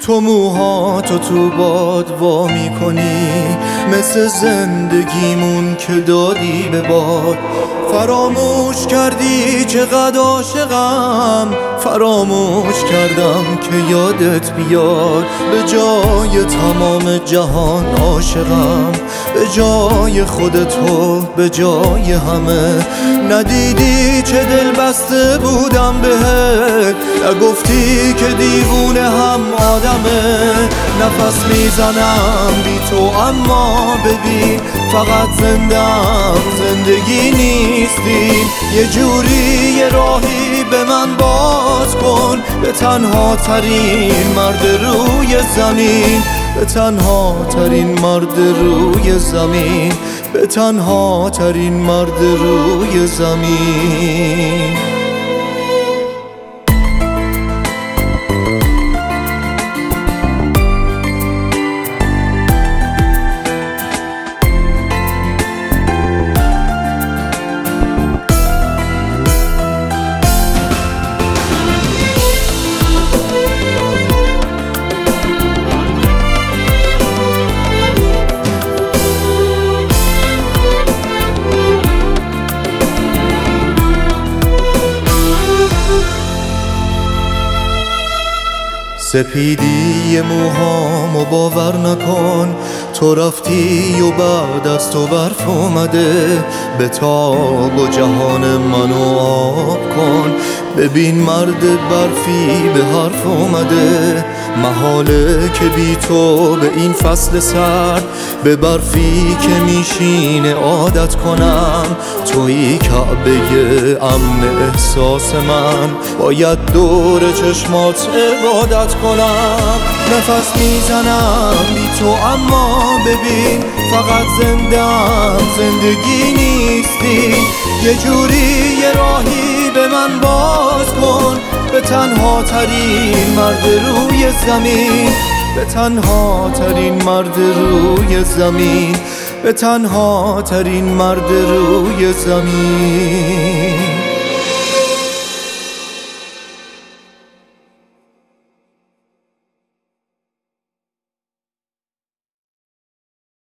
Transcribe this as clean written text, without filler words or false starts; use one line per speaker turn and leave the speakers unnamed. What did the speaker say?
تو موهاتو تو باد وا میکنی، مثل زندگیمون که دادی به باد. فراموش کردی چقدر عاشقم، فراموش کردم که یادت بیاد. به جای تمام جهان عاشقم، به جای خودتو، به جای همه. ندیدی چه دل بسته بودم بهت، نگفتی که دیوونه هم آدمه. نفس میزنم بی تو اما ببین فقط زندم، زندگی نیستیم. یه جوری یه راهی به من باز کن، به تنها ترین مرد روی زمین، به تنها ترین مرد روی زمین، به تنها ترین مرد روی زمین. سپیدی موهامو باور نکن، تو رفتی و بعد از تو برف اومده. به تاب و جهان منو آب کن، ببین مرد برفی به حرف اومده. محاله که بی تو به این فصل سرد، به برفی که میشینه عادت کنم. توی کعبه امن احساس من، باید دور چشمات عبادت کنم. نفس میزنم بی تو اما ببین فقط زندم، زندگی نیستی. یه جوری یه راهی به من باز کن، به تنها ترین مرد روی زمین، به تنها ترین مرد روی زمین، به تنها ترین مرد روی زمین.